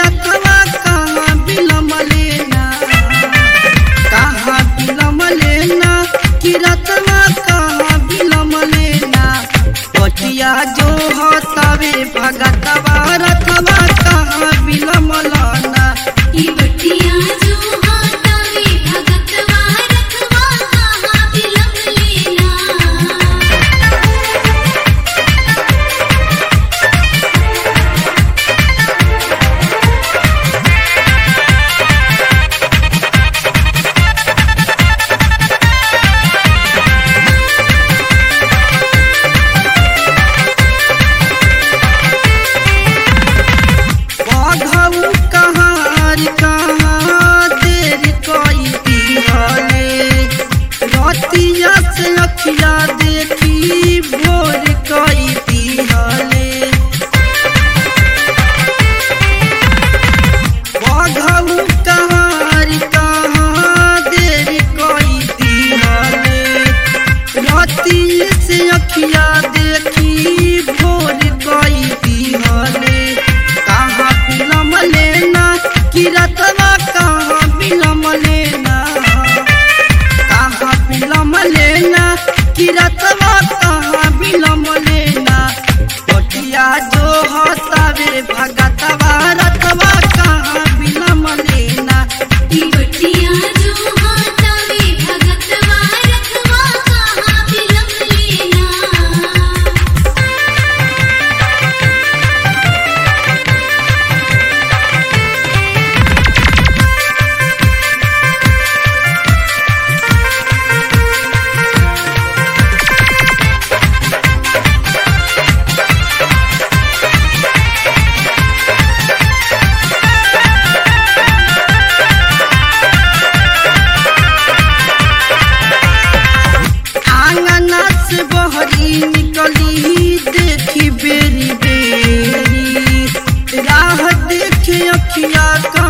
रखवा कहाँ बिलम लेना, कहाँ बिलम लेना कि रखवा कहाँ बिलम लेना। पटिया जो हतावे भगतवा रखवा कहाँ बिलम लाना। ई बटिया जो हातावे भगतवा रखवा कहाँ बिलम लेना। बाघऊ कहाँ कहाँ देर कोई दिहले, रतिया से अखिया देखी भोर कोई दिहले। बाघऊ कहाँ कहाँ देर कोई दिहले, रतिया से अखिया देखी भोर कोई दिहले। कहाँ बिलम लेना कि रतवा कहाँ बिलम लेना, कहाँ बिलम लेना कि रतवा कहाँ बिलम लेना। पटिया जो हतावे भगतवा रतवा कहाँ बिलम लेना। ई बटिया जो हातावे भगतवा रखवा कहाँ बिलम लेना। आंगना से बहरी निकली देखी बेरी बेरी, राह देखे अखिया का